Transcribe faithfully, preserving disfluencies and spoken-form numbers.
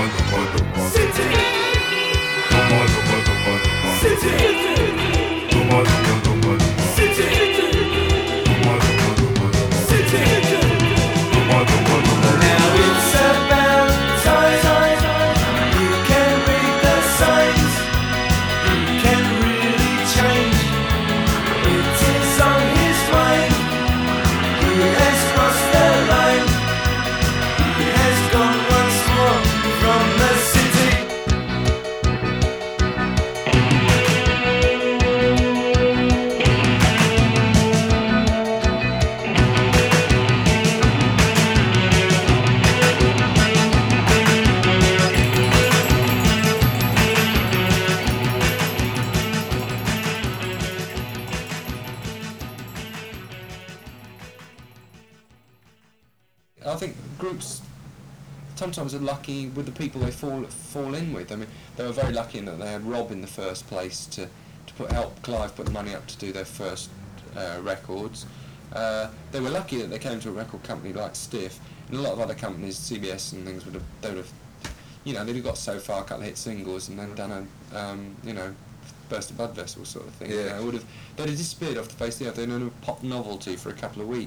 I think groups sometimes are lucky with the people they fall fall in with. I mean, they were very lucky in that they had Rob in the first place to, to put help Clive put the money up to do their first uh, records. Uh, they were lucky that they came to a record company like Stiff, and a lot of other companies, C B S and things, would have they would have, you know, they'd have got so far, a couple of hit singles, and then done a, um, you know, Burst a Blood Vessel sort of thing. Yeah. You know, would have they'd have disappeared off the face of the earth. They'd have been a pop novelty for a couple of weeks.